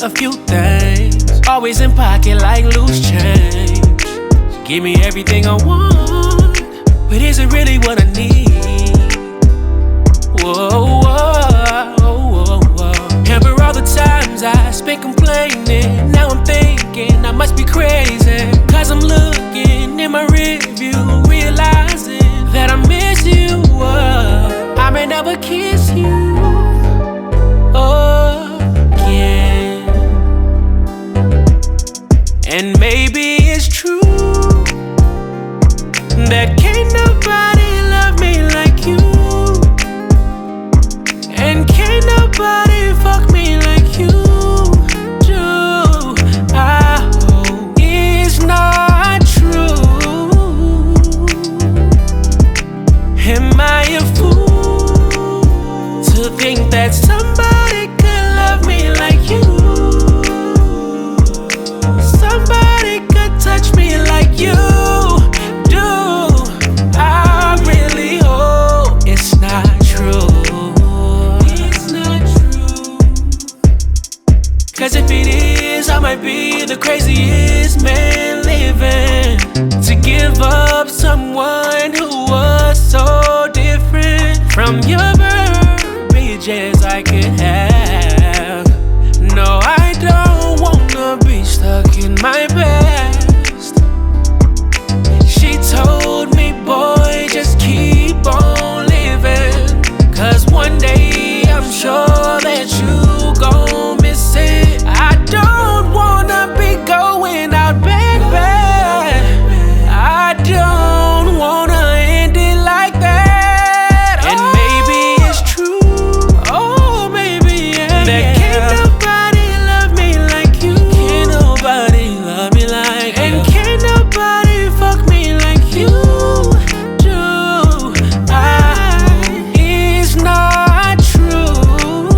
a few things, always in pocket like loose change. She give me everything I want, but is it really what I need? Whoa, whoa, whoa, whoa. Remember all the times I spent complaining. Now I'm thinking I must be crazy, 'cause I'm looking in my rearview, realizing that I miss you. I may never kiss you again. And maybe it's true that can't nobody love me like you, and can't nobody fuck me like you do. I hope it's not true. Am I a fool to think that somebody could love me like you? Somebody could touch me like you do. I really hope it's not true. It's not true. 'Cause if it is, I might be the craziest man living, to give up someone who was so different from your verbiages I could have. No, I don't wanna be stuck in my past. She told me, boy, just keep on living, 'cause one day I'm sure that you gon' miss it. I don't wanna be going out, baby. I don't wanna end it like that. And maybe it's true, oh baby, yeah, that can't nobody love me like you. Can't nobody love me like you. And can't nobody fuck me like you do. It's not true.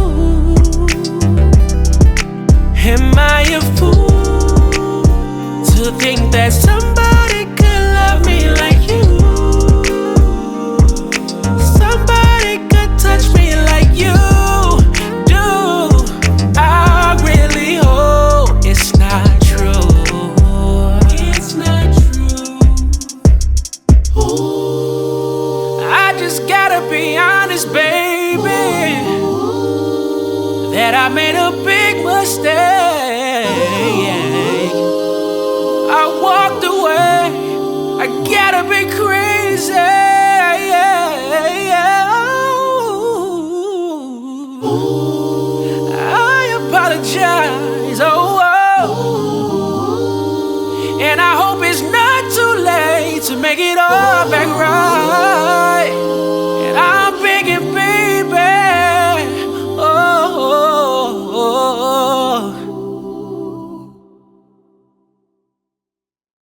Am I a fool to think that somebody could love me like you? Somebody could touch me like you do. I really hope it's not true. It's not true. Ooh. I just gotta be honest, baby, that I made a big mistake. Yeah.